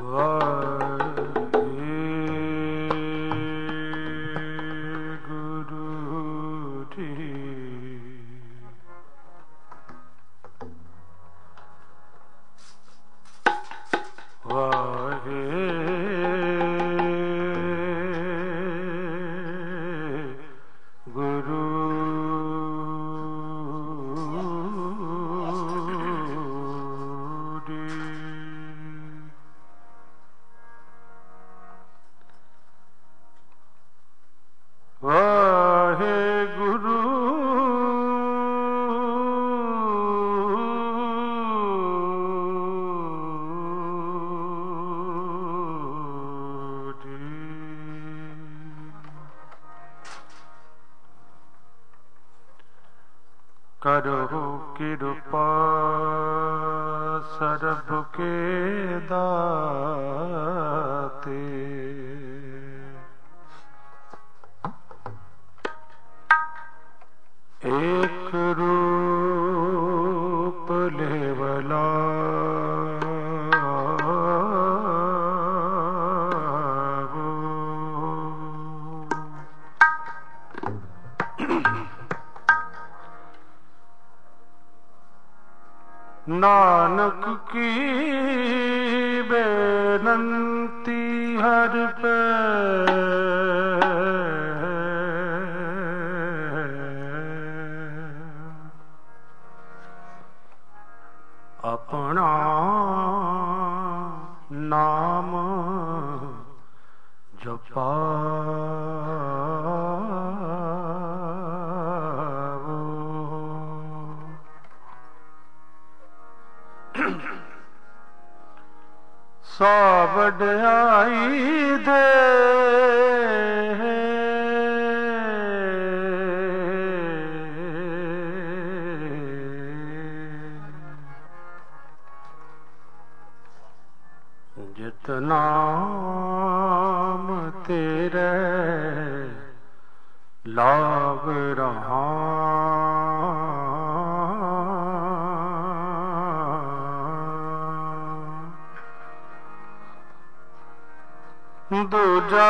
करो कृपा सर्व के दाते, एक रूप लेवला नानक की बेनंती हर पे अपना नाम जपा सावड आई दे जितना तेरे लाग रहा दूजा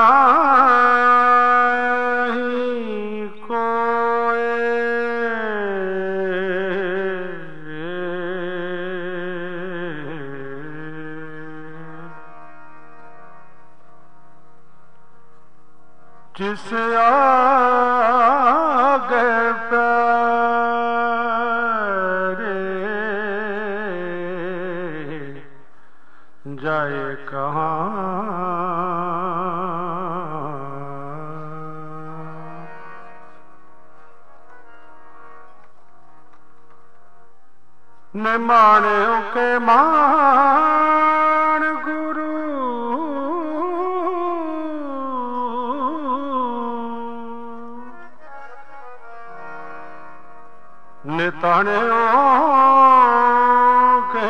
नहीं कोई जिस आगे प्यारे जाए कहाँ निमाणों के मान गुरु निताणों के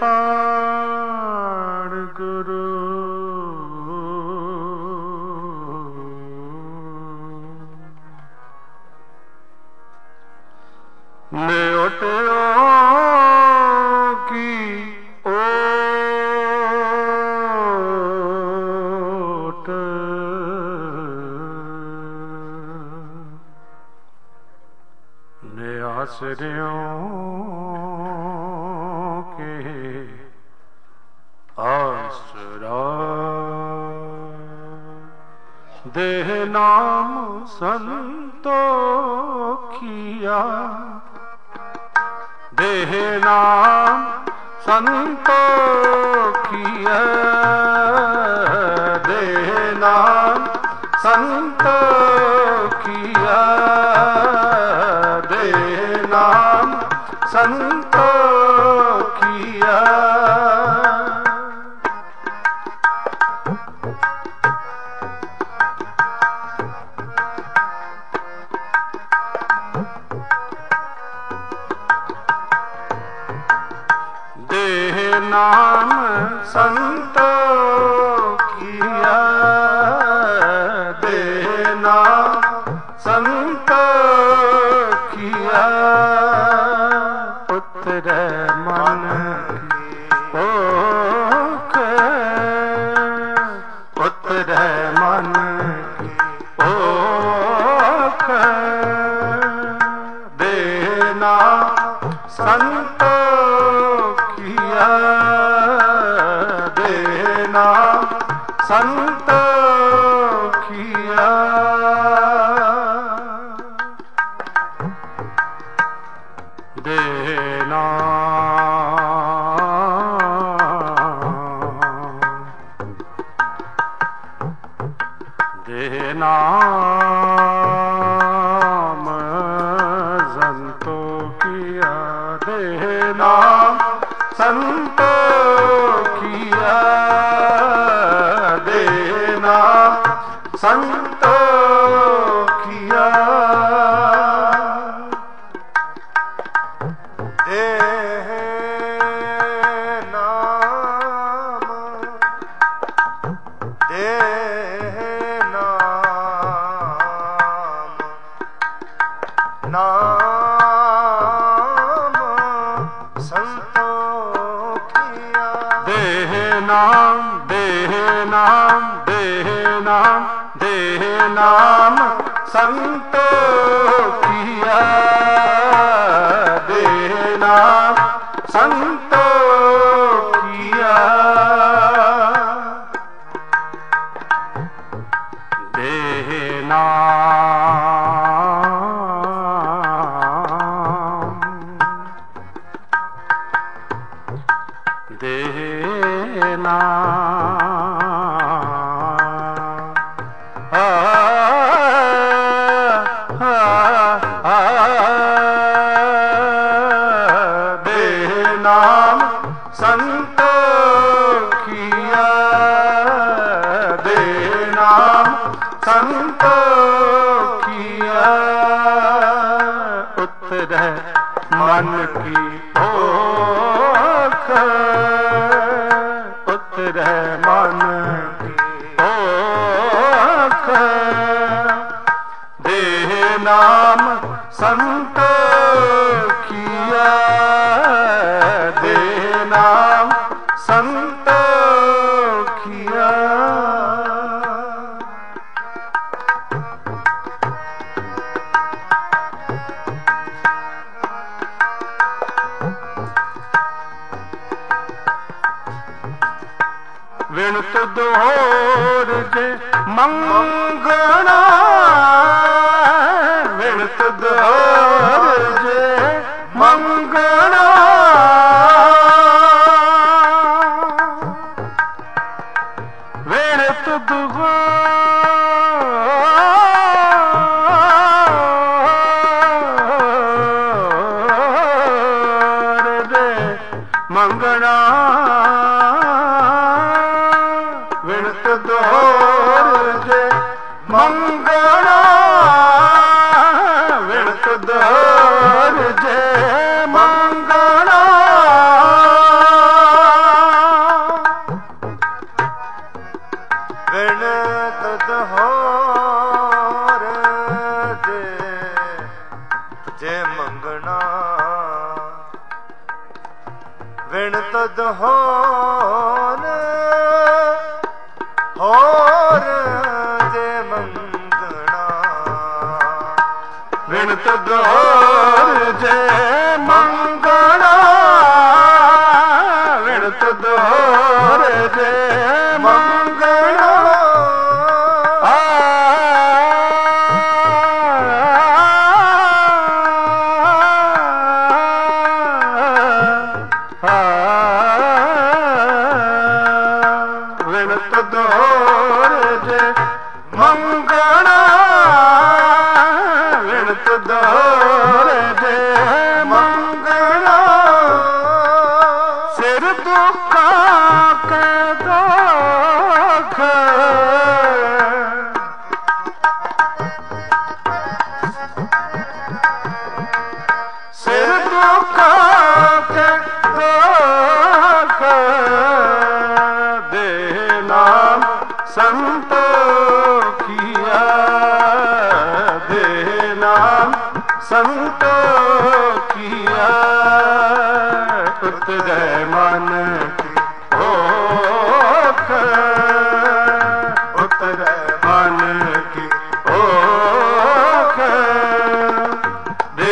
ताण गुरु ने उठो आश्रयों के आसरा देह नाम संतोखिया, देह नाम संतोखिया, देह नाम संतोखिया, नाम संतोखिया। देह नाम संतोखिया, देह नाम संतोखिया, उतरे मन पोख नाम संतोखिया देना नाम संतोखिया देना संतोखिया देना संतोखिया नाम संतोखिया देना संतोखिया देना देना नाम संतोखिया देना संतोखिया उतर मन की ओख उतर मन की ओख दे नाम संतोखिया नाम संतोखिया विणत दोहर जे मंगना विणत दोहर जे मंगना मंगना विणत दोहर जे मंगना विणत दोहर जे मंगना विणत दोहर जे मंगना विणत दोहर होर जे मंगना विणत दोहर जे मंगना विणत दोहर जे मंगना विणत दोहर जे मंगना विणत दोहर जे मंगना सिर दुखा के दुख सिर दुखा के दुख नाम संतोखिया दे नाम संतोखिया उतर मन की ओख उतर मन की ओख दे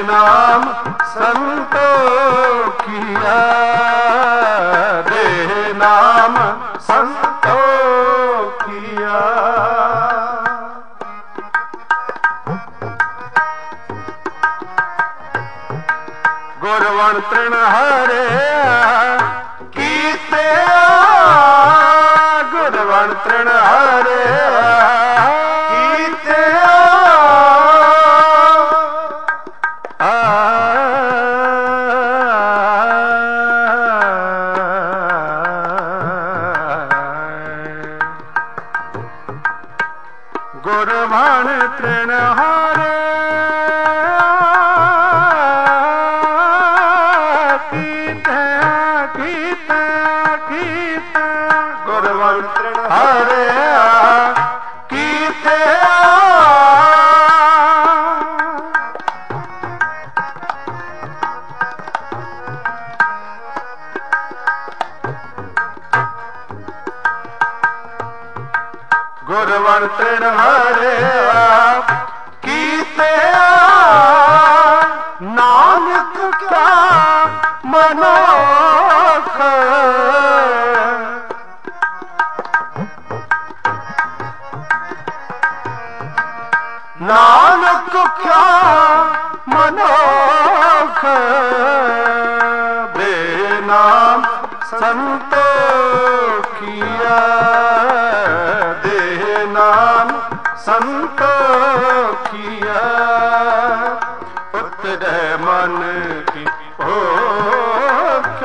नाम संतोखिया दे नाम संतोखिया। गुरवन तृण हरे कीते, गुरवन तृण हरे कीते, गुरवन तृण हरे कीते, कीते, कीते, गुरवन तृण हरे कीते, गुरवन तृण हरे कीते, नानक का मनोख, नानक क्या मनोख, बेनाम संतोखिया, नाम संतोखिया। उतरे मन की भूख,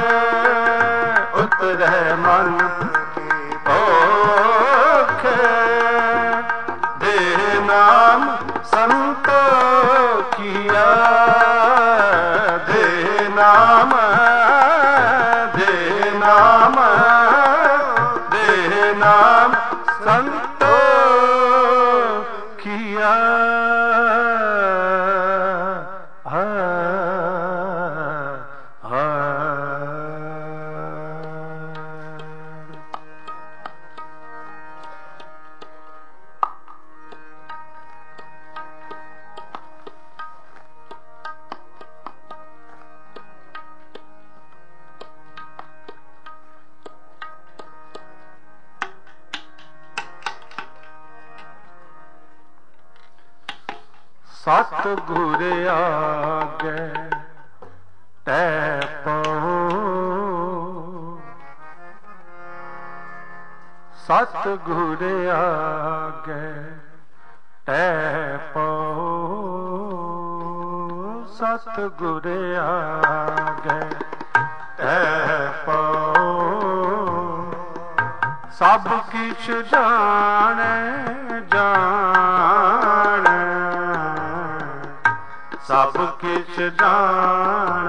उतरे मन की भूख, दे नाम संतोखिया, दे नाम, दे नाम, दे नाम संतोखिया। सतगुर आगे तै पाओ, सतगुर आगे तै पाओ, सतगुर आगे तै पाओ। सब किछ जाने जाने, सब किछ जान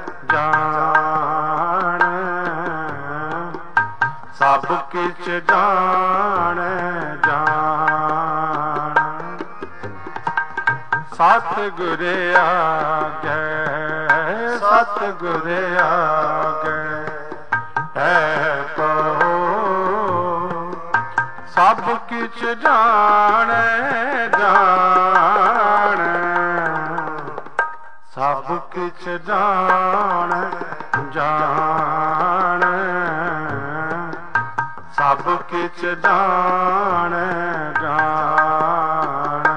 जान, सब किछ जान जान। सतगुर आगे, सतगुर आगे है पाओ, सब किछ जान जान, सब किछ जान जान, सब किछ जान जान।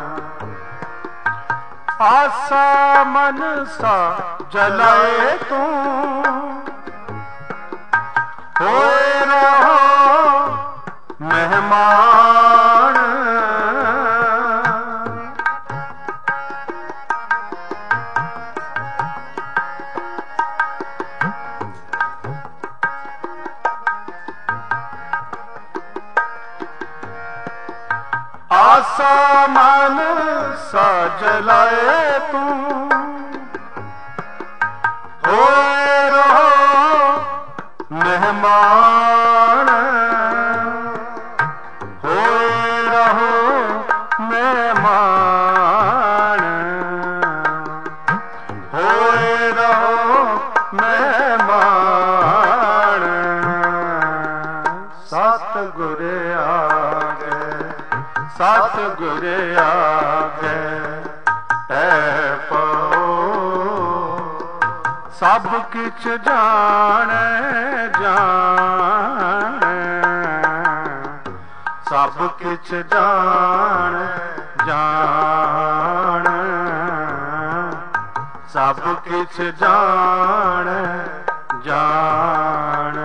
आसा मनसा जलाए तू, होए रहो मेहमान, आसा मन सा जलाए तू, होए रहो मेहमान, होए रहो मेहमान, होए रहो मेहमान। सतगुर आगे, सतगुर आगे है पाओ, सब किछ जाने जान, ਸਭ ਕਿਛ ਜਾਣ ਜਾਣ, ਸਭ ਕਿਛ ਜਾਣ ਜਾਣ।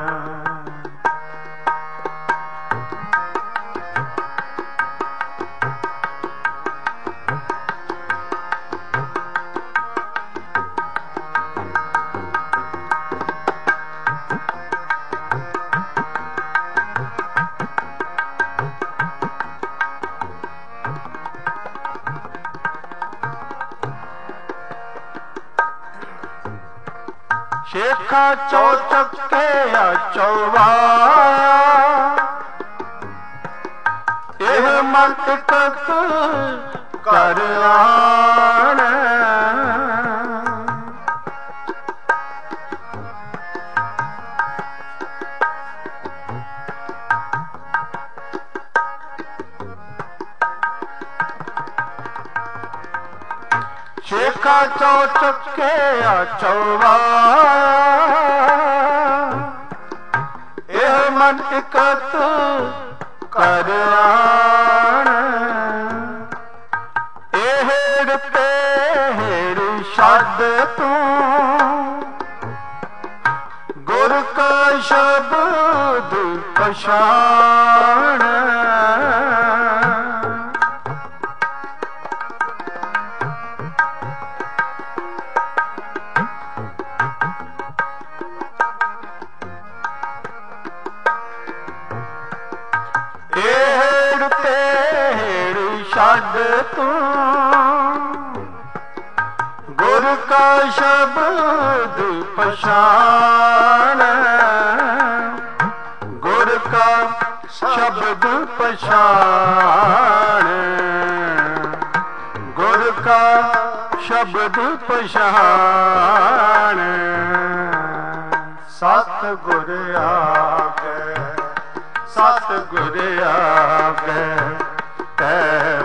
ਸ਼ੇਖਾ ਚੋ ਚੱਕਿਆ ਚੌਵਾਇਆ, ਇਹ ਮਨ ਇਕਤ ਕਰ ਆਣ। ਸ਼ੇਖਾ ਚੋ ਚੱਕਿਆ ਚੌਵਾਇਆ, ਇਹ ਮਨ ਇਕਤ ਕਰ ਆਣ। ਇਹ ਤੇਰ ਸ਼ਬਦ ਤੂੰ, ਗੁਰ ਕਾ ਸ਼ਬਦ ਪਛਾਣ। ਛੱਡ ਤੂੰ ਗੁਰ ਕਾ ਸ਼ਬਦ ਪਛਾਣ, ਗੁਰ ਕਾ ਸ਼ਬਦ ਪਛਾਣ, ਗੁਰ ਕਾ ਸ਼ਬਦ ਪਛਾਣ। ਸਤ ਗੁਰ ਆਗੇ, ਸਤ ਗੁਰ ਆਗੇ ਤੈ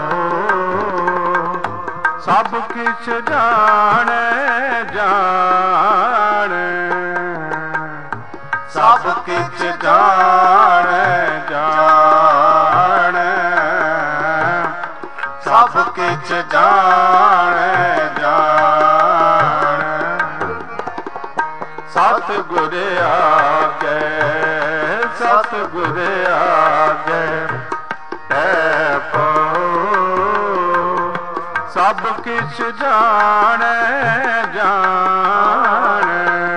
ਪਉ, ਸਭ ਕਿਛ ਜਾਣੈ ਜਾਣ, ਸਭ ਕਿਛ ਜਾਣੈ ਜਾਣ, ਸਭ ਕਿਛ ਜਾਣੈ ਜਾਣ। ਸਤ ਗੁਰ ਆਗੇ, ਸਤ ਗੁਰ ਆਗੇ ਤੈ ਪਉ, ਸਭ ਕਿਛ ਜਾਣੈ ਜਾਣ,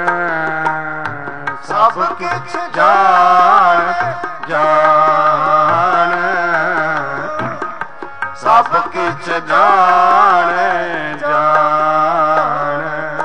ਸਭ ਕਿਛ ਜਾਣ ਜਾਣ, ਸਭ ਕਿਛ ਜਾਣੈ ਜਾਣ।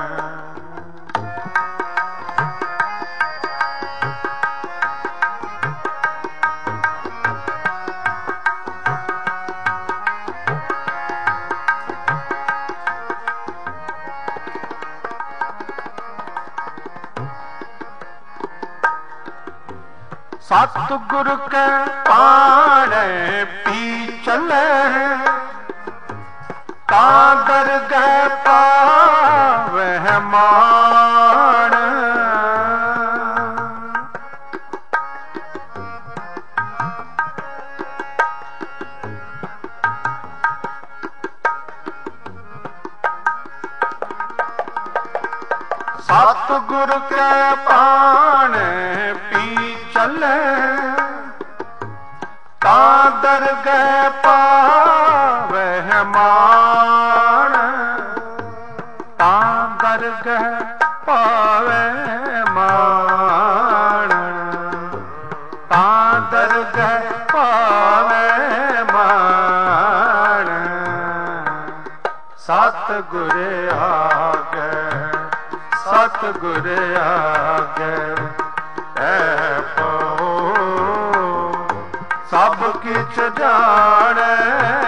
सतगुर के पाणे पी चले, कादर गए पावह मान। सतगुर के पाणे पी चले, कादर गए पावह मान, कादर गए पावह मान, कादर गए पावह मान। सतगुर आगे, सतगुर आगे तै पउ, सब किछ जाणै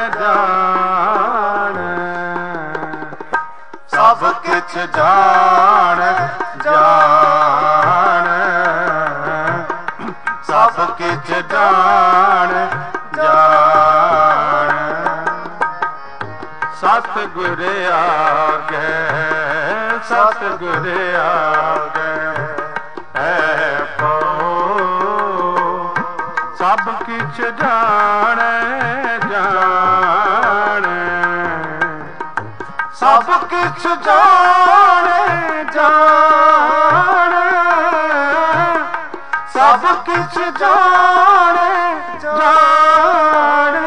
जाण, सब किछ जाणै जाण, सब किछ जाणै जाण। सतगुर आगे, सतगुर आगे तै पउ, ਸਭ ਕਿਛ ਜਾਣੈ ਜਾਣੈ ਸਭ ਕਿਛ ਜਾਣੈ ਜਾਣੈ ਸਭ ਕਿਛ ਜਾਣੈ ਜਾਣੈ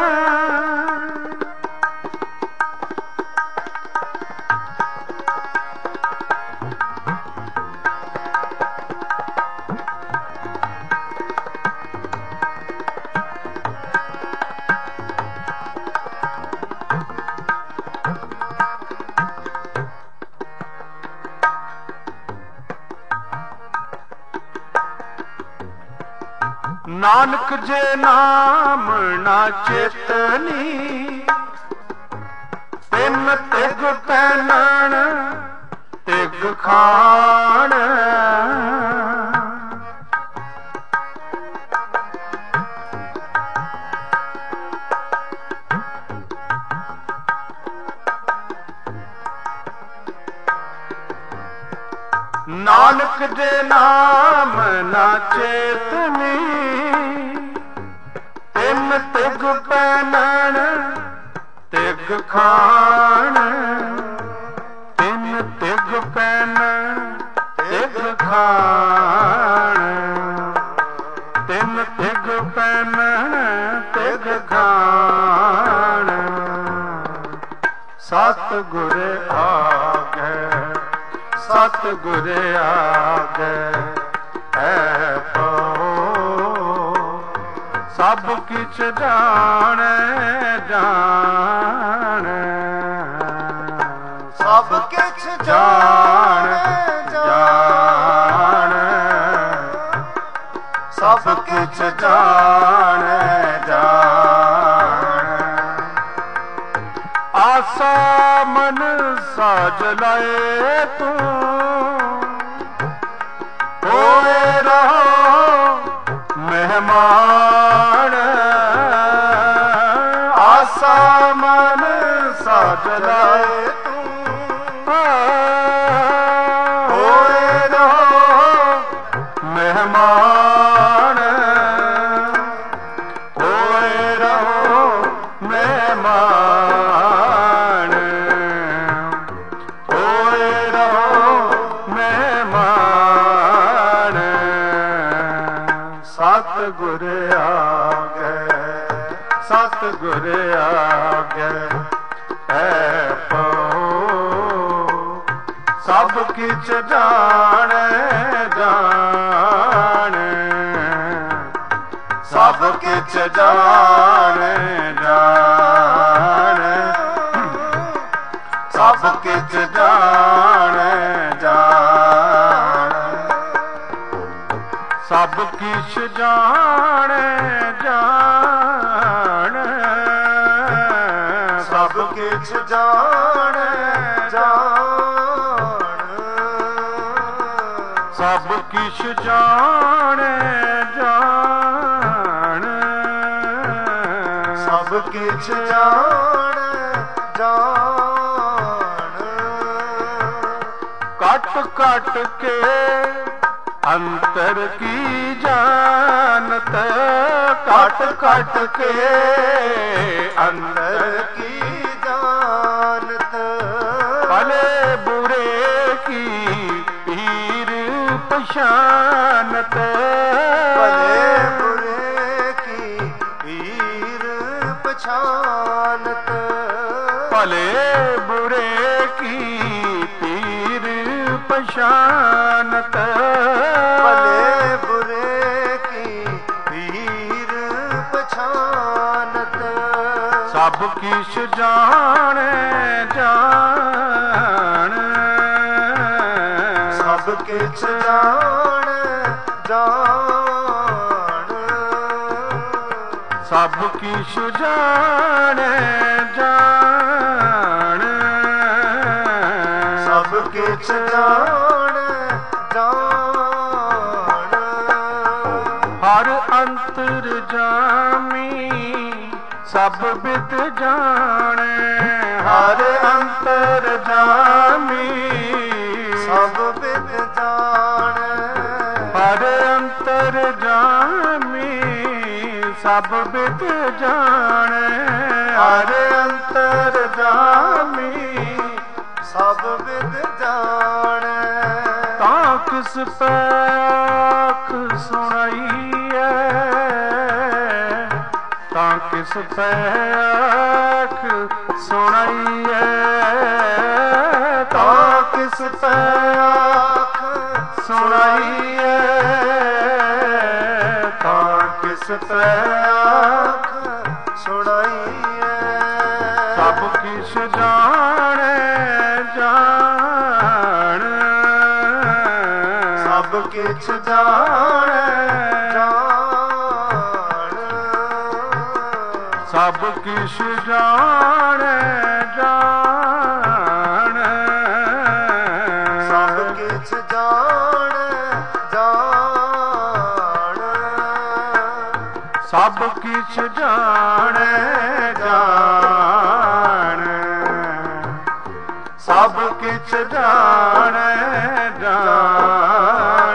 ਨਾਨਕ ਜੇ ਨਾਮ ਨਾ ਚੇਤਨੀ ਤਿੰਨ ਤਿਗ ਪਹਿਨਣ ਤਿਗ ਖਾਣ ਨਾਨਕ ਜੇ ਨਾਮ ਨਾ ਚੇਤਨੀ ਤਿੰਨ ਤਿਗ ਪਹਿਨਣ ਤਿਗ ਖਾਣ ਤਿੰਨ ਤਿਗ ਪਹਿਨਣ ਤਿਗ ਖਾਣ ਤਿੰਨ ਤਿਗ ਪਹਿਨਣ ਤਿਗ ਖਾਣ ਸਤਿਗੁਰ ਆਗੈ ਸਤਿਗੁਰ ਆਗੈ ਹੈ ਪਉ ਸਭ ਕਿਛ ਜਾਣੈ ਜਾਣੈ ਸਭ ਕਿਛ ਜਾਣੈ ਜਾਣੈ ਸਭ ਕਿਛ ਜਾਣੈ ਜਾਣੈ ਆਸਾ ਮਨ ਸਾਜ ਲਏ ਤੂੰ ਹੋਏ ਰਹੋ ਮਹਿਮਾਨ ਆਸਾ ਮਨ ਸਾਜ ਲਏ ਤੂੰ ਹੋਏ ਰਹੋ ਮਹਿਮਾਨ ਹੋਏ ਰਹੋ ਮਹਿਮਾਨ ਹੋਏ ਰਹੋ ਮਹਿਮਾਨ ਸਤਿਗੁਰ ਆਗੈ ਸਤਿਗੁਰ ਆਗੈ ਹੈ ਪਉ ਸਭ ਕਿਛ ਜਾਣੈ ਜਾਣੈ ਸਭ ਕਿਛ ਜਾਣੈ ਜਾਣੈ ਸਭ ਕਿਛ ਜਾਣੈ ਜਾਣੈ ਸਭ ਕਿਛ ਜਾਣੈ ਜਾਣੈ ਸਭ ਕਿਛ ਜਾਣੈ ਜਾਣੈ ਸਭ ਕਿਛ ਜਾਣੈ ਜਾਣੈ ਸਭ ਕਿਛ ਜਾਣੈ ਜਾਣੈ ਕਟ ਕਟ ਕੇ ਅੰਤਰ ਕੀ ਜਾਣਤ ਕਟ ਕਟ ਕੇ ਅੰਦਰ ਕੀ ਜਾਣਤ ਭਲੇ ਬੁਰੇ ਕੀ ਪੀਰ ਪਛਾਨਤ ਭਲੇ ਬੁਰੇ ਕੀ ਪੀਰ ਪਛਾਨਤ ਭਲੇ ਬੁਰੇ ਕੀ ਪੀਰ ਪਛਾਨਤ ਭਲੇ ਬੁਰੇ ਕੀ ਪੀਰ ਪਛਾਨਤ ਸਭ ਕਿਛ ਜਾਣੈ ਜਾਣੈ ਸਭ ਕਿਛ ਜਾਣੈ ਜਾਣੈ ਸਭ ਕਿਛ ਜਾਣੈ ਜਾਣੈ ਸਭ ਕਿਛ ਜਾਣੈ ਜਾਣੈ ਹਰ ਅੰਤਰ ਜਾਮੀ ਸਭ ਬਿਦ ਜਾਣੈ ਹਰ ਅੰਤਰ ਜਾਮੀ ਸਭ ਬਿਦ ਜਾਣੈ ਹਰ ਅੰਤਰ ਜਾਮੀ ਸਭ ਬਿਦ ਜਾਣੈ ਹਰ ਅੰਤਰ ਜਾਮੀ ਸਭ ਬਿਦ ਜਾਣੈ ਤਾਂ ਕਿਸ ਪੈਖ ਸੁਣਾਈਐ ਤਾਂ ਕਿਸ ਪੈਖ ਸੁਣਾਈਐ ਤਾਂ ਕਿਸ ਪੈਖ ਸੁਣਾਈਐ ਤਾਂ ਕਿਸ ਪੈਖ ਸੁਣਾਈਐ ਸਭ ਕਿਛ ਜਾਣੈ ਜਾਣ ਸਭ ਕਿਛ ਜਾਣੈ ਜਾਣ ਸਭ ਕਿਛ ਜਾਣੈ ਜਾਣ ਸਭ ਕਿਛ ਜਾਣੈ ਜਾਣ ਸਭ ਕਿਛ ਜਾਣੈ ਜਾਣ ਸਭ ਕਿਛ ਜਾਣੈ ਜਾਣ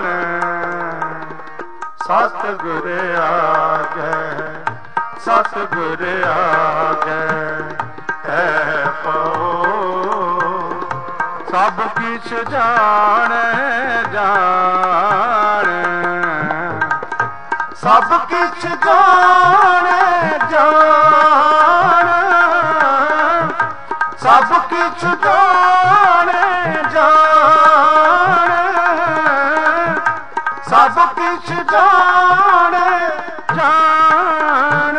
ਸਤਿਗੁਰ ਆਗੈ ਸਤਿਗੁਰ ਆਗੈ ਕਹਿ ਪਉ ਸਭ ਕਿਛ ਜਾਣੈ ਜਾਣ ਸਭ ਕਿਛ ਜਾਣੈ ਜਾਣ ਸਭ ਕਿਛ ਜਾਣੈ ਜਾਣ ਸਭ ਕਿਛ ਜਾਣੈ ਜਾਣ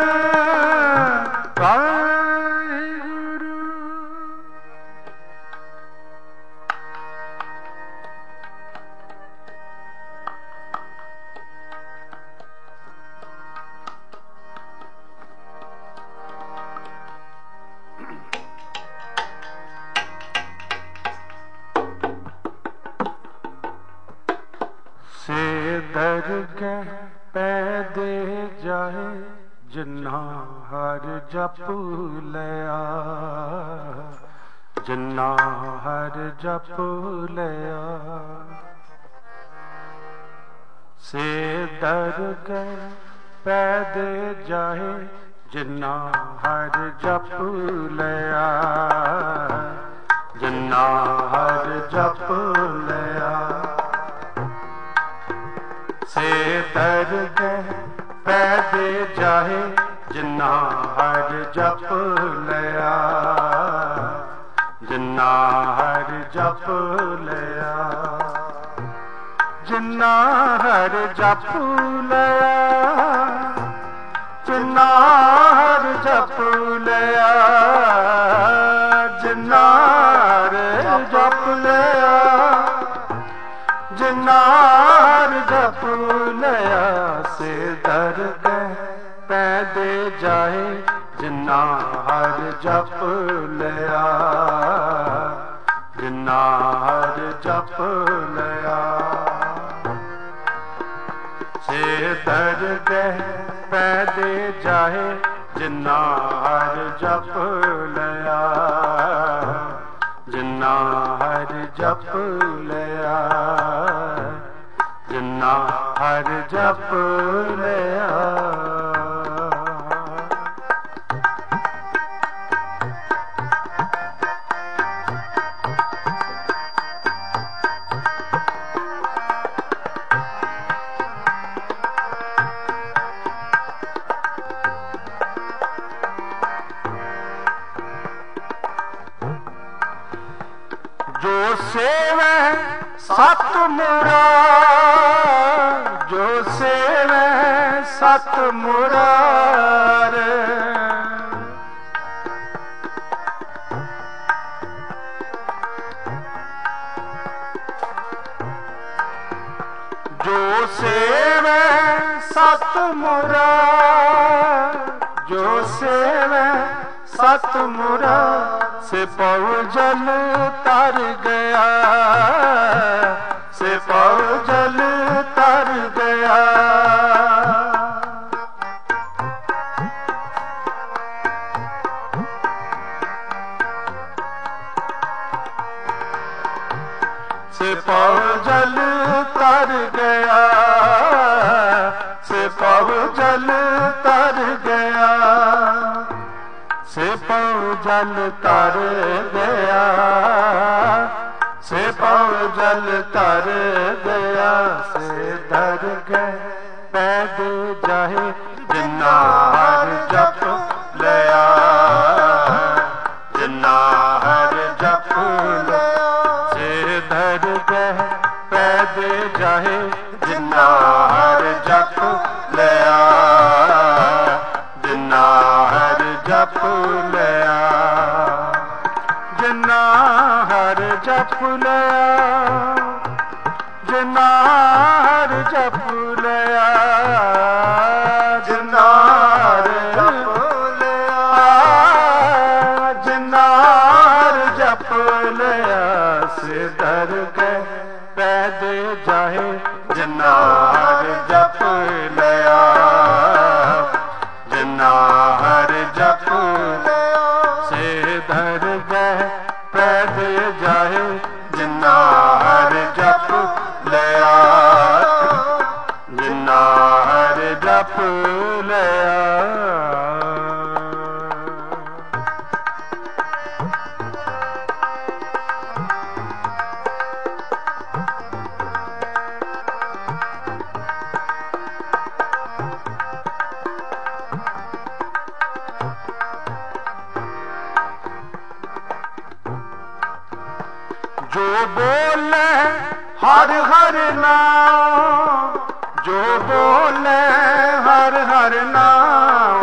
ਵਾਹਿਗੁਰੂ ਸੇ ਦਰਗਹਿ ਪੈ ਦੇ ਜਾਏ ਜਿਨ੍ਹਾਂ ਹਰ ਜਪ ਲਿਆ ਜਿਨ੍ਹਾਂ ਹਰ ਜਪ ਲਿਆ ਸੇ ਦਰਗਹਿ ਪੈ ਦੇ ਜਾਏ ਜਿਨ੍ਹਾਂ ਹਰ ਜਪ ਲਿਆ ਜਿਨ੍ਹਾਂ ਹਰ ਜਪ ਲਿਆ ਸੇ ਦਰਗਹਿ ਪੈ ਦੇ ਜਾਏ ਜਿਨ੍ਹਾਂ ਹਰ ਜਪ ਲਿਆ ਜਿਨ੍ਹਾਂ ਹਰ ਜਪ ਲਿਆ ਜਿਨ੍ਹਾਂ ਹਰ ਜਪ ਲਿਆ ਜਿਨ੍ਹਾਂ ਹਰ ਜਪ ਲਿਆ ਜਿਨ੍ਹਾਂ ਹਰ ਜਪ ਲਿਆ ਜਿਨ੍ਹਾਂ ਹਰ ਜਪ ਲਿਆ ਸੇ ਦਰਗਹਿ ਪੈ ਦੇ ਜਾਏ ਜਿਨ੍ਹਾਂ ਹਰ ਜਪ ਲਿਆ ਜਿਨ੍ਹਾਂ ਹਰ ਜਪ ਲਿਆ ਸੇ ਦਰਗਹਿ ਪੈ ਦੇ ਜਾਏ ਜਿਨ੍ਹਾਂ ਹਰ ਜਪ ਲਿਆ ਜਿਨ੍ਹਾਂ ਹਰ ਜਪ ਲਿਆ ਜਿਨ੍ਹਾਂ ਹਰ ਜਪ ਲਿਆ ਜੋ ਸੇਵੈ ਸਤ ਮੁਰਾਰ ਜੋ ਸੇਵੈ ਸਤ ਮੁਰਾਰ ਜੋ ਸੇਵੈ ਸਤ ਮੁਰਾਰ ਜੋ ਸੇਵੈ ਸਤ ਮੁਰਾਰ ਸੇ ਪਉ ਜਲ ਤਰ ਗਿਆ ਸੇ ਪਉ ਜਲ ਤਰ ਗਿਆ ਸੇ ਪਉ ਜਲ ਤਰ ਗਿਆ ਸੇ ਪਉ ਜਲ ਤਰ जल तर गया, से पव जल तर गया, से धर गए पैद जाहे जिन्ना हर जप लिया, जिन्ना हर जप लिया, से धर गए पैद जाहे जिन्ना हर जप लिया, जिन्ना हर जप लिया, जिन्ना हर जप लिया, जिन्ना हर जप लिया, जिन्ना हर जप लिया, जिन्ना हर जप लिया, से धर गए पैद जाहे जिन्ना हर जप लिया, जिन्ना हर जप लिया, से धर गए पैद जाहे जिन्ना हर जप लिया, जिन्ना हर जप लिया। जो बोले हर हर नाम, जो बोले हर हर नाम,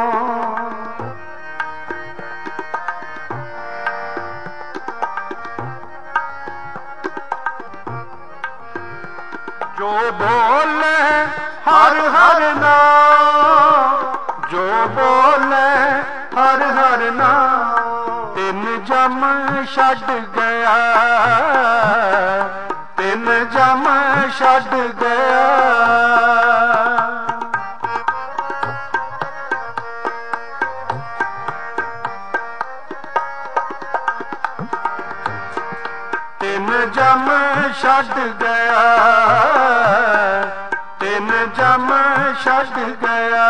जो बोले हर हर नाम, जो बोले हर हर नाम, तिन जम छड़ गया, तिन जम छड़ गया, तिन जम छड़ गया, तिन जम छड़ गया,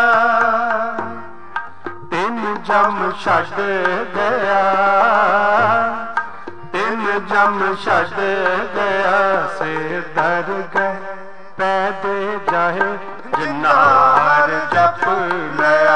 तिन जम छड़ गया, तिन जम छड़ गया, से धर गए पैद जाहे जिन्ना हर जप लिया,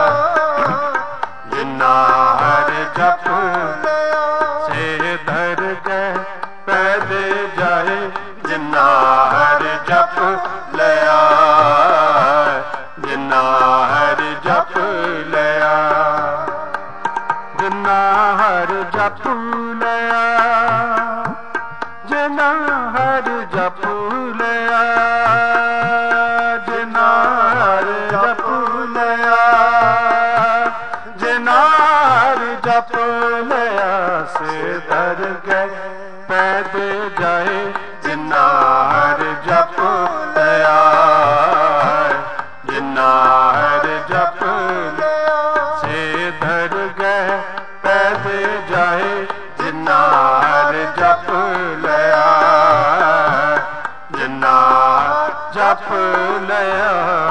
जिन्ना हर जप लिया, से धर गए पैद जाहे जिन्ना हर जप लिया, जिन्ना हर जप लिया, जिन्ना हर जप लिया, जिन्ना हर जप लिया, जिन्ना हर जप लिया, जिन्ना हर जप लिया, से धर गए पैद जाए जिन्ना हर जप लिया, जिन्ना हर जप लिया, से धर गए पैद जाए जिन्ना हर जप लिया, जिन्ना जप लिया।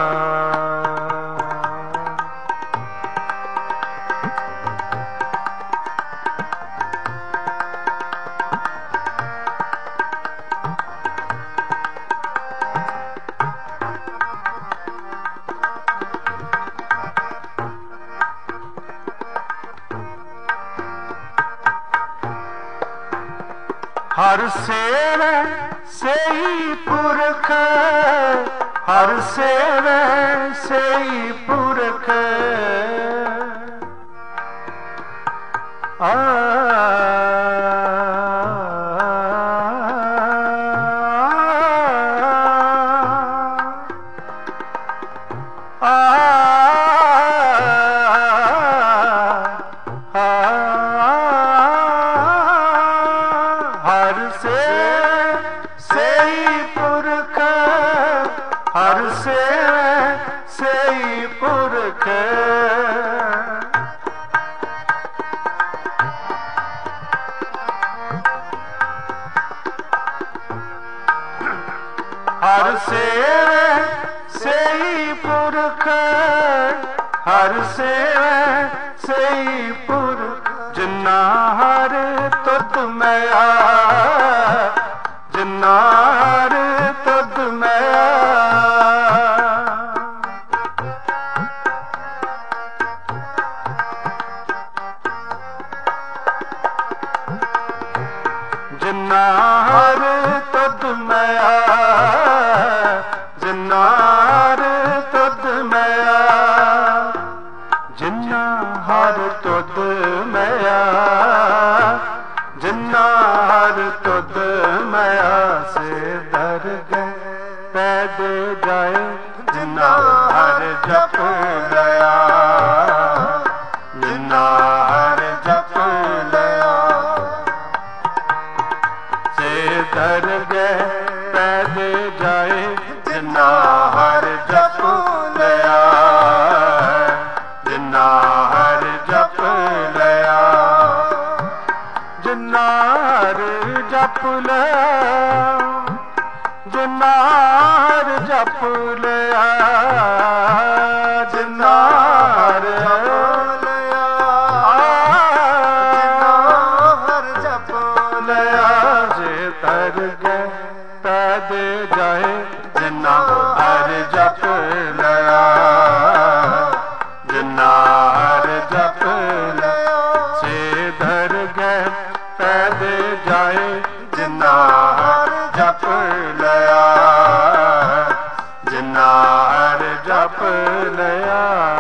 हर सेवे सेई पुरख, हर सेवे सेई पुरख, हर सेई पुरख, हर सेई पुरख, हर सेई पुरख, हर सेई पुरख, ਪੈਦੇ ਜਾਏ ਜਿਨਾ ਹਰ ਜਪ ਲਿਆ, ਜਿਨਾ ਹਰ ਜਪ ਲਿਆ। ਸੇ ਦਰਗਹਿ ਪੈਦੇ ਜਾਏ ਜਿਨਾ ਹਰ ਜਪ ਲਿਆ, ਜਿਨਾ ਹਰ ਜਪ ਲਿਆ। ਜਿਨਾ ਹਰ ਜਪ ਲਿਆ, ਜਿਨਾ ਹਰ ਜਪ ਲਿਆ, ਜਿਨਾ ਹਰ ਜਪ ਲਿਆ, ਜਿਨਾ ਹਰ ਜਪ ਲਿਆ। ਜੇ ਦਰਗਹਿ ਪੈਦੇ ਜਾਏ ਜਿਨਾ ਹਰ ਜਪ ਲਿਆ, ਜਿਨਾ ਹਰ ਜਪ ਲਿਆ। ਸੇ ਦਰਗਹਿ ਪੈਦੇ ਜਾਏ ਜਿਨਾ ਹਰ ਜਪ ਲਿਆ, ਜਿਨਾ ਹਰ ਜਪ ਲਿਆ।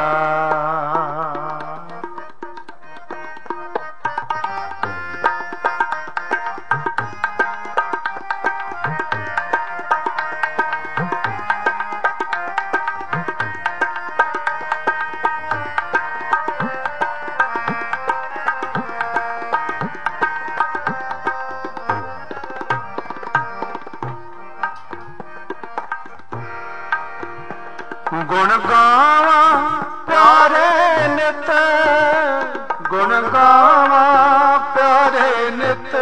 ਗੁਣ ਗਾਵਾਂ ਪਿਆਰੇ ਨਿਤ, ਗੁਣ ਗਾਵਾਂ ਪਿਆਰੇ ਨਿਤ।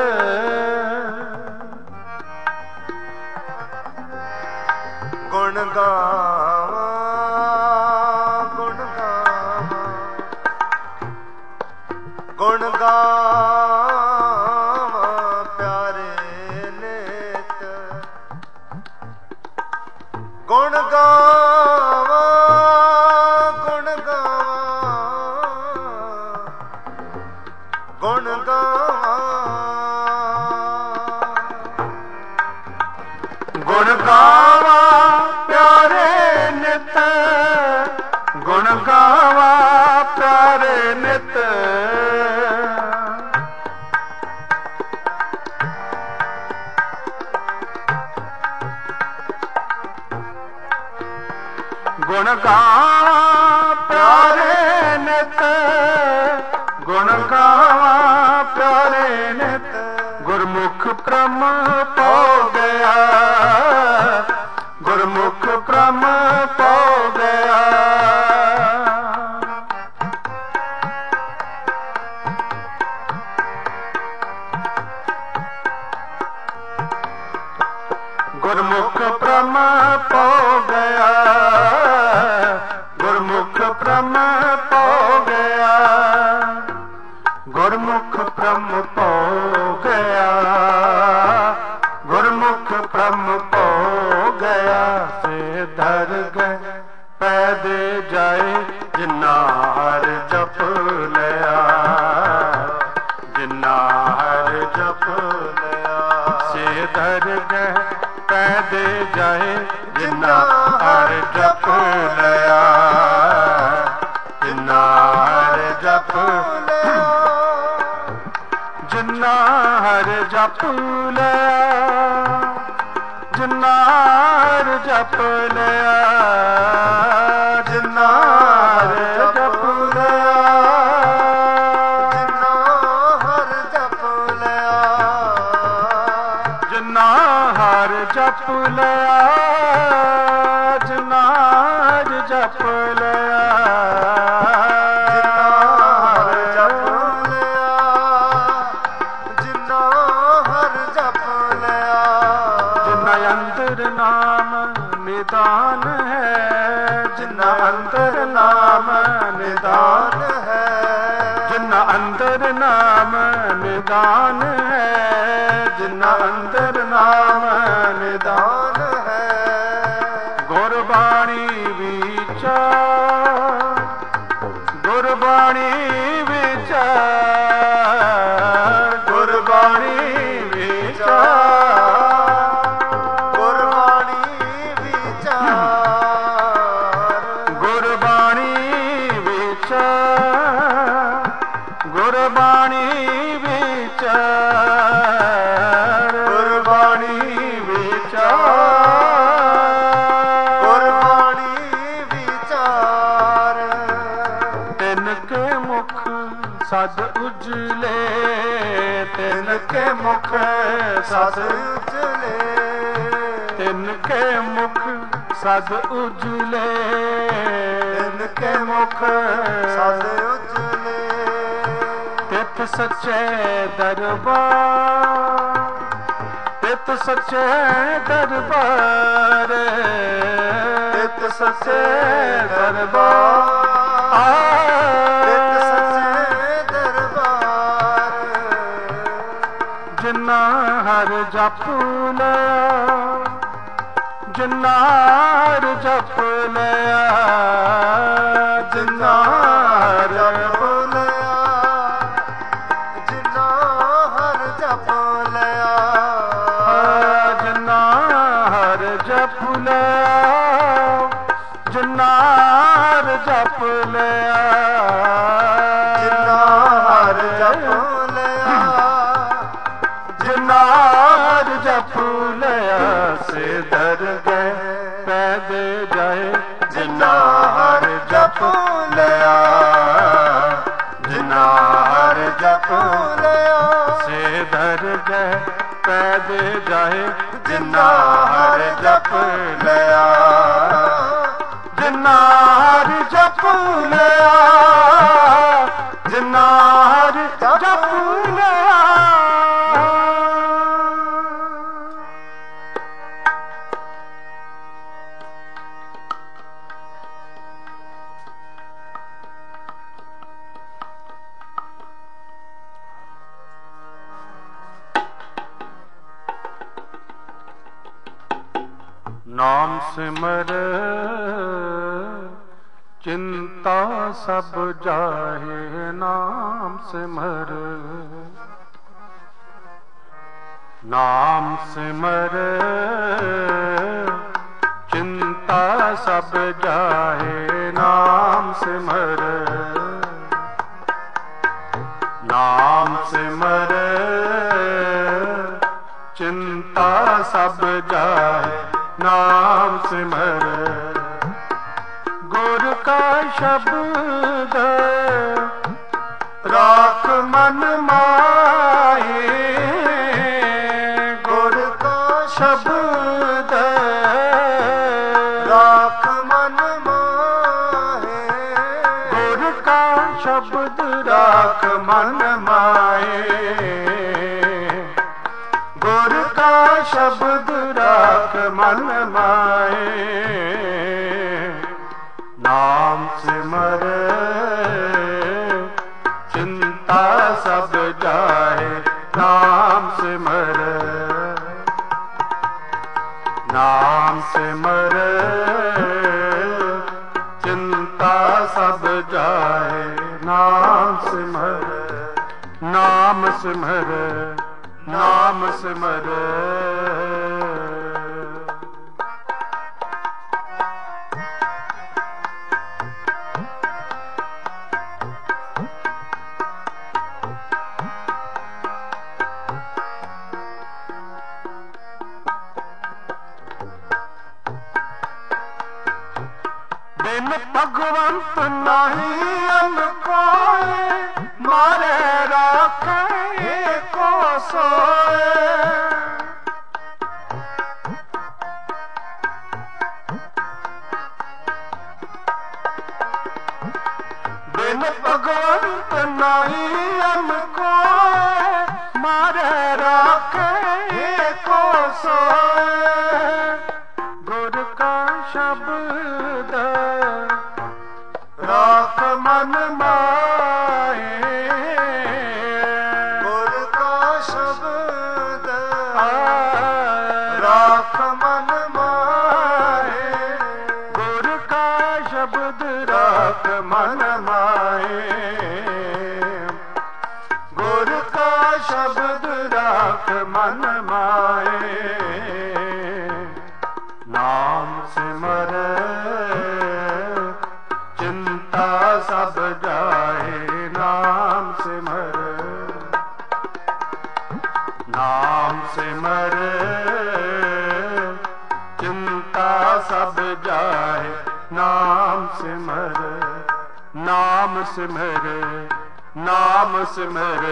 ਗੁਣ ਗਾਵਾਂ, ਗੁਣ ਗਾਵਾਂ, ਗੁਣ ਗਾਵਾਂ ਪਿਆਰੇ ਨਿਤ। ਗੁਣ ਗਾਵਾਂ, ਗੁਣ ਗਾਵਾਂ, ਗੁਣ ਗਾਵਾਂ। ਗੁਣ ਗਾਵਾਂ ਪਿਆਰੇ ਨਿਤ, ਗੁਣ ਗਾਵਾਂ ਪਿਆਰੇ ਨਿਤ। ਗੁਣ ਗਾਵਾਂ ਪਿਆਰੇ ਨਿਤ, ਗੁਣ ਗਾਵਾਂ ਪਿਆਰੇ ਨਿਤ। ਗੁਰਮੁਖ ਬ੍ਰਹਮ ਪਉ ਗਿਆ, ਗੁਰਮੁਖ ਬ੍ਰਹਮ ਪਉ ਗਿਆ। ਗੁਰਮੁਖ ਬ੍ਰਹਮ ਪਉ ਗਿਆ, ਗੁਰਮੁਖ ਬ੍ਰਹਮ ਪਉ ਗਿਆ। ਗੁਰਮੁਖ ਬ੍ਰਹਮ ਪਉ ਗਿਆ, ਗੁਰਮੁਖ ਬ੍ਰਹਮ ਪਉ ਗਿਆ। ਸੇ ਦਰਗਹਿ ਪੈਦੇ ਜਾਏ ਜਿਨਾ ਹਰ ਜਪ ਲਿਆ, ਜਿਨਾ ਹਰ ਜਪ ਲਿਆ। ਸੇ ਦਰਗਹਿ ਪੈਦੇ ਜਾਏ ਜਿਨਾ ਹਰ ਜਪ ਲਿਆ, ਜਿਨਾ ਹਰ ਜਪ ਲਿਆ। ਜਿਨਾ ਹਰ ਜਪ ਲਿਆ, ਜਿਨਾ ਹਰ ਜਪ ਲਿਆ, ਜਿਨਾ ਹਰ ਜਪ ਲਿਆ, ਜਿਨਾ ਹਰ ਜਪ ਲਿਆ, ਜਿਨਾ ਹਰ ਜਪ ਲਿਆ, ਜਿਨਾ ਹਰ ਜਪ ਲਿਆ। ਨਾਮ ਨਿਦਾਨ ਹੈ, ਜਿਨਾ ਅੰਦਰ ਨਾਮ ਨਿਦਾਨ ਹੈ, ਜਿਨਾ ਅੰਦਰ ਨਾਮ ਨਿਦਾਨ ਹੈ, ਜਿਨਾ ਅੰਦਰ ਨਾਮ ਨਿਦਾਨ ਹੈ। ਗੁਰਬਾਣੀ ਵਿਚਾਰ, ਗੁਰਬਾਣੀ ਵਿਚਾਰ, ਗੁਰਬਾਣੀ ਵਿਚਾਰ। ਗੁਰਬਾਣੀ ਵਿਚਾਰ, ਗੁਰਬਾਣੀ ਵਿਚਾਰ। तिनके मुख सद उजले, तिनके मुख सद उजले, तिनके मुख सद उजले, तिनके मुख सद उजले। तित सच्चे दरबार, तित सच्चे दरबार, तित सच्चे दरबार, तित सच्चे दरबार। जिन्ना हर जप लिया, जिन्ना हर जप लिया, जिन्ना हर जप लिया, जिन्ना हर जप लिया, जिन्ना हर जप लिया, जिन्ना हर जप लिया, जिन्ना हर जप लिया, जिन्ना हर जप लिया, से दर गए पैदे जाए, जिन्ना हर जप लिया, जिन्ना हर जप लिया, से दर गए पैदे जाए, जिन्ना हर जप लिया, जिन्ना हर जप लिया, जिन्ना हर जप लिया। नाम सिमर चिंता सब जाहे, नाम सिमर, नाम सिमर चिंता सब जाहे, नाम सिमर, नाम सिमर चिंता सब जाहे, नाम सिमर। गुर का शब्द राख मन माहे, गुर का शब्द राख मन माहे, गुर का शब्द राख मन माहे, गुर का शब्द राख मन माहे। नाम सिमर चिंता सब जाहे, नाम सिमर, नाम सिमर चिंता सब जाहे, नाम सिमर, नाम सिमर, नाम सिमर। बिन भगवंत नहीं अन कोय, मारे राखे को सोए। बिन भगवंत नहीं अन कोय, मारे राखे को सोए। गुर का शब्द राख मन माहे, गुर का शब्द राख मन माहे, गुर का शब्द राख मन माहे, गुर का शब्द राख मन माहे। नाम सिमर चिंता सब जाए, नाम सिमर, नाम सिमर चिंता सब जाए, नाम सिमर, ਨਾਮ ਸਿਮਰ ਨਾਮ ਸਿਮਰ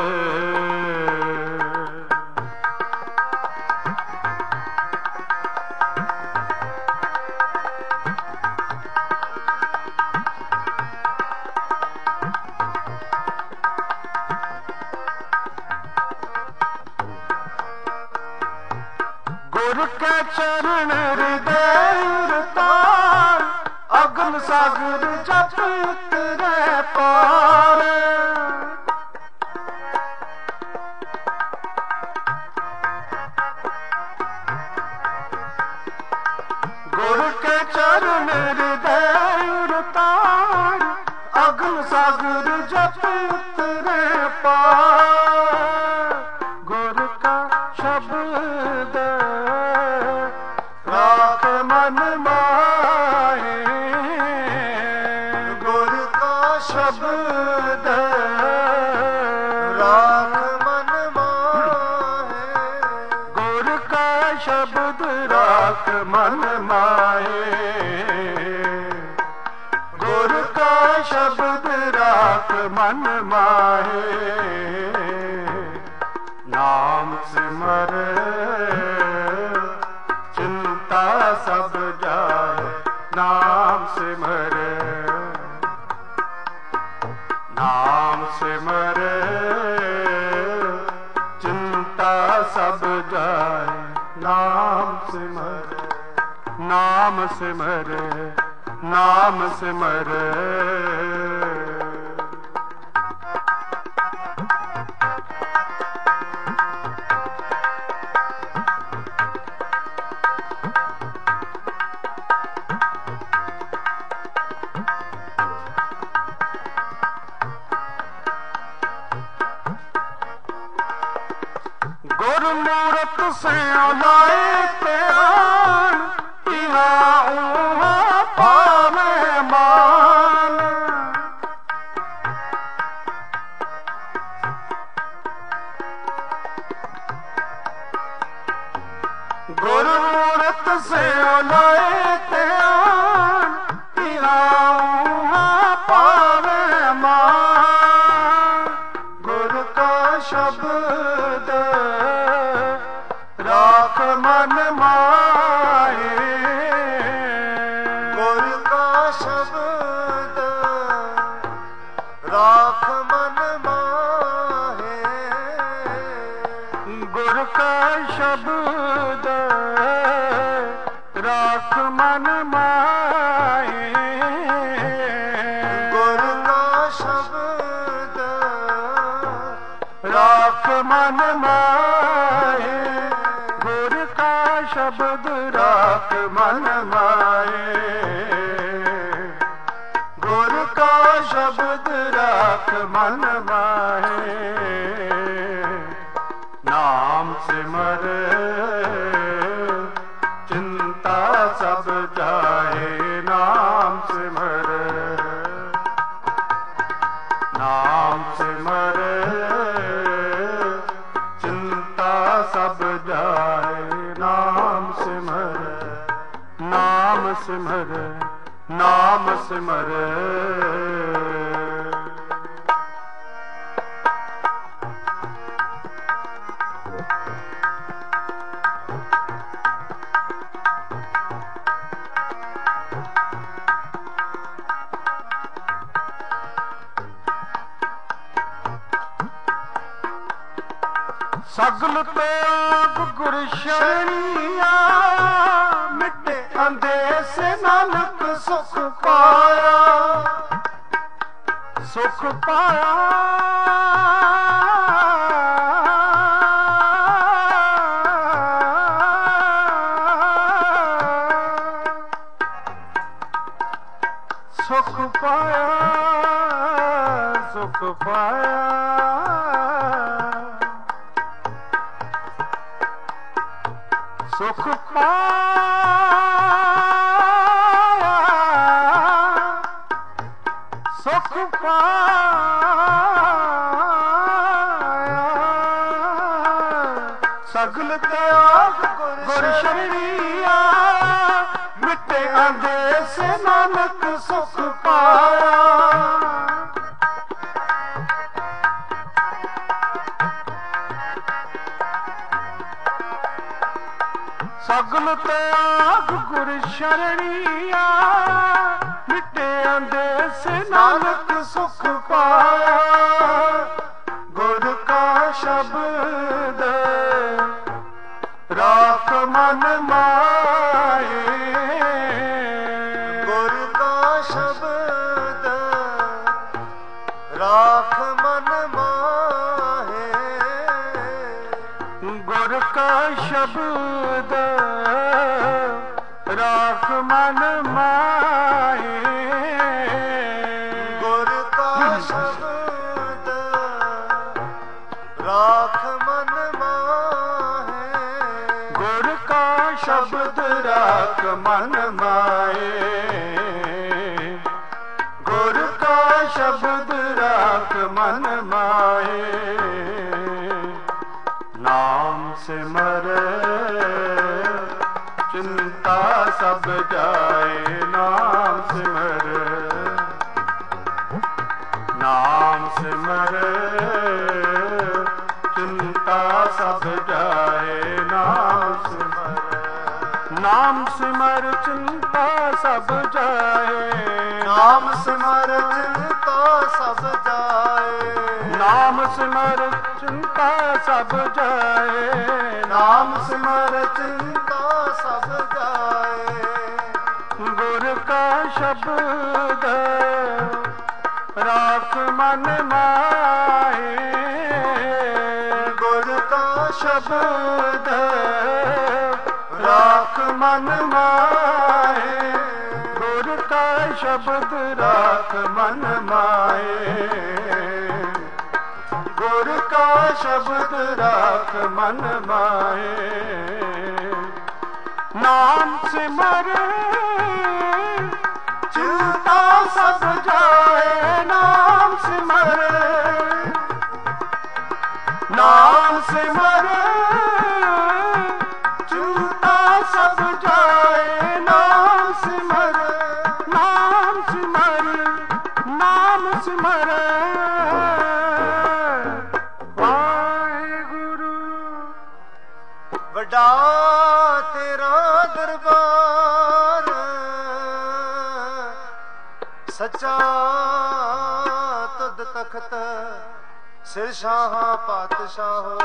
गुर के चरण हृदय उतार अगन सागर जप उतरे पार गुर के चरण हृदय उतार अगन सागर जप उतरे पार गुर का शब्द राख मन माहे गुर का शब्द राख मन माहे गुर का शब्द राख मन माहे गुर का शब्द राख मन माहे नाम सिमर चिंता सब जाए नाम सिमर नाम सिमर चिंता सब जाए नाम सिमर नाम सिमर नाम सिमर गुरमूरत से लाए प्यान इहा पावे मान गुरमूरत से लाए प्यान इहा पावे मान गुर का शब्द राख मन माहे गुर का शब्द राख मन माहे गुर का शब्द राख मन माहे गुर का शब्द राख मन माहे गुर का शब्द राख मन माहे गुर का शब्द राख मन माहे नाम सिमर चिंता सब जाए नाम सिमर नाम सिमर चिंता सब जाए नाम सिमर नाम सिमर नाम सिमर सगल त्याग गुर शरणिया मिटे अंदेस नानक सुख पाया सुख पाया सुख पाया सुख पाया सुख पाया सुख पाया सगल त्याग गुर शरणिया मिटे अंदेस नानक सुख पाया ਸ਼ਰਣੀਆ ਮਿਟਿਆਂ ਦੇਸ ਨਾਨਕ ਸੁਖ ਪਾਇਆ ਗੁਰ ਕਾ ਸ਼ਬਦ ਰਾਖ ਮਨ ਮਾਏ ਗੁਰ ਕਾ ਸ਼ਬਦ ਰਾਖ ਮਨ ਮਾਹੇ ਗੁਰ ਕਾ ਸ਼ਬਦ ਰਾਖ ਮਨ ਮਾਏ ਗੁਰ ਕਾ ਸ਼ਬਦ ਰਾਖ ਮਨ ਮਾਹੇ ਗੁਰ ਕਾ ਸ਼ਬਦ ਰਾਖ ਮਨ ਮਾਏ ਗੁਰ ਕਾ ਸ਼ਬਦ ਰਾਖ ਮਨ ਮਾਏ ਨਾਮ ਸਿਮਰ ਚਿੰਤਾ ਸਭ ਜਾਏ ਨਾਮ ਸਿਮਰ ਨਾਮ ਸਿਮਰ ਚਿੰਤਾ ਸਭ ਜਾਏ ਨਾਮ ਸਿਮਰ ਨਾਮ ਸਿਮਰ ਚਿੰਤਾ ਸਭ ਜਾਏ ਨਾਮ ਸਿਮਰ ਚਿੰਤਾ ਸਭ ਜਾਏ ਨਾਮ ਸਿਮਰ ਚਿੰਤਾ ਸਭ ਜਾਏ ਨਾਮ ਸਿਮਰ ਚਿੰਤਾ ਸਭ ਜਾਏ ਗੁਰ ਕਾ ਸ਼ਬਦ ਰਾਖ ਮਨ ਮਾਏ ਗੁਰ ਕਾ ਸ਼ਬਦ ਰਾਖ ਮਨ ਮਾਏ ਗੁਰ ਕਾ ਸ਼ਬਦ ਰਾਖ ਮਨ ਮਾਏ ਗੁਰ ਕਾ ਸ਼ਬਦ ਰਾਖ ਮਨ ਮਾਏ ਨਾਮ ਸਿਮਰ ਚਿੰਤਾ ਸਭ ਜਾਏ ਨਾਮ ਸਿਮਰ ਨਾਮ ਸਿਮਰ ਚਿੰਤਾ ਸਭ ਜਾਏ ਨਾਮ ਸਿਮਰ ਨਾਮ ਸਿਮਰ ਨਾਮ ਸਿਮਰ ਵਾਹਿਗੁਰੂ ਵੱਡਾ ਤੇਰਾ ਦਰਬਾਰ ਸੱਚਾ ਤੁਧ ਤਖਤ ਸਿਰ ਸ਼ਾਹਾਂ ਪਾਤਸ਼ਾਹੋ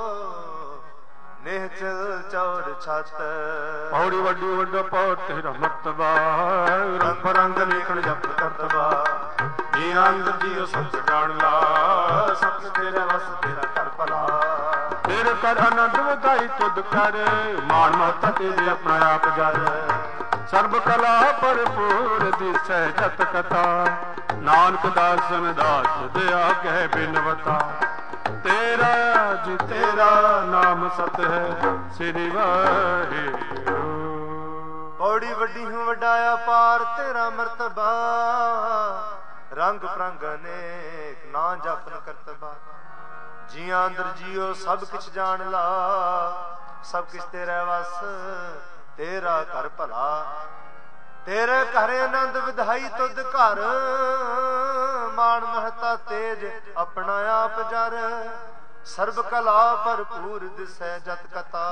ਨਿਹਚਲ ਚੌਰ ਛੱਤ ਪੌੜੀ ਵੱਡੀ ਵੱਡਾ ਪੌੜ ਤੇਰਾ ਮਰਤਬਾ ਰੰਗ ਰੰਗ ਲਿਖਣ ਜਪ ਕਰਤਬਾ ਜੀ ਅੰਦਰ ਜੀਓ ਸੱਚ ਜਾਣ ਲਾ ਸਭ ਤੇਰੇ ਵਸ ਤੇਰਾ ਕਰ ਭਲਾ ਤੇਰੇ ਕਰ ਆਨੰਦ ਵਧਾਈ ਤੁਧ ਕਰ ਮਾਨ ਮਹਤਾ ਤੇਰੇ ਆਪਣਾ ਆਪ ਜਰ ਸਰਬ ਕਲਾ ਭਰਪੂਰ ਦਿਸੈ ਜਤ ਕਥਾ ਨਾਨਕ ਦਾਸਨ ਦਾਸ ਦਿਆ ਕਹਿ ਬਿਨਵਤਾ ਤੇਰਾ ਜੀ ਤੇਰਾ ਨਾਮ ਸਤ ਹੈ ਸ੍ਰੀ ਵਾਹਿਗੁਰੂ ਪੌੜੀ ਵੱਡੀ ਹੂੰ ਵੱਡਾ ਪਾਰ ਤੇਰਾ ਮਰਤਬਾ ਰੰਗ ਪ੍ਰੰਗ ਅਨੇਕ ਨਾ ਜਪਨ ਕਰਤਬਾ ਜੀਆਂ ਅੰਦਰ ਜੀਓ ਸਭ ਕੁਛ ਜਾਣ ਲਾ ਸਭ ਕੁਛ ਤੇਰਾ ਵਸ ਤੇਰਾ ਘਰ ਭਲਾ ਤੇਰੇ ਘਰ ਆਨੰਦ ਵਿਧਾਈ ਤੁਧ ਘਰ ਮਾਨ ਮਹਤਾ ਤੇਜ ਆਪਣਾ ਆਪ ਜਰ ਸਰਬ ਕਲਾ ਭਰਪੂਰ ਦਿਸੈ ਜਤ ਕਥਾ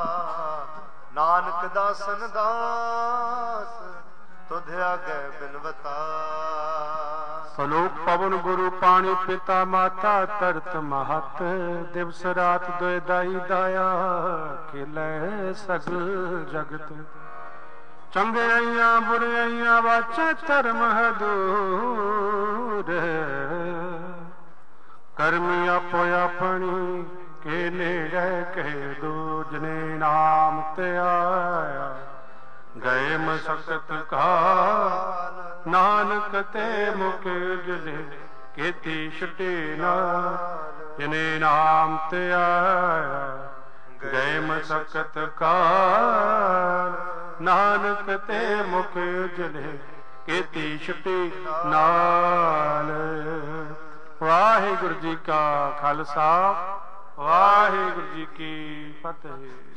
ਨਾਨਕ ਦਾਸਨ ਦਾਸ ਤੁਧ ਆਗੇ ਬਿਨਵਤਾ ਸਲੋਕ ਪਵਨ ਗੁਰੂ ਪਾਣੀ ਪਿਤਾ ਮਾਤਾ ਤਰਤ ਮਹਤ ਦਿਵਸ ਰਾਤ ਦੋਇ ਦਾਈ ਦਾਇਆ ਖਿਲੇ ਸਗਲ ਜਗਤ ਚੰਗਿਆਈਆਂ ਬੁਰਾਈਆਂ ਵਾਚੇ ਧਰਮ ਹਦੂਰ ਕਰਮੀ ਆਪੋ ਆਪਣੀ ਕੇ ਨੇੜੇ ਕਹਿ ਦੂਜਨੇ ਨਾਮ ਤੇ ਆਇਆ ਗਏ ਮਸਕਤ ਕਾਲ ਨਾਨਕ ਤੇ ਮੁਖ ਜਲੇ ਕੀਤੀ ਛੁਟੇ ਨਾ ਜਿਨੇ ਨਾਮ ਤੇ ਆਇਆ ਗਏ ਮਸਕਤ ਕਾਲ ਨਾਨਕ ਤੇ ਮੁਖ ਜਲੇ ਕੀਤੀ ਛੁਟੇ ਨਾਲ ਵਾਹਿਗੁਰੂ ਜੀ ਕਾ ਖਾਲਸਾ ਵਾਹਿਗੁਰੂ ਜੀ ਕੀ ਫਤਿਹ।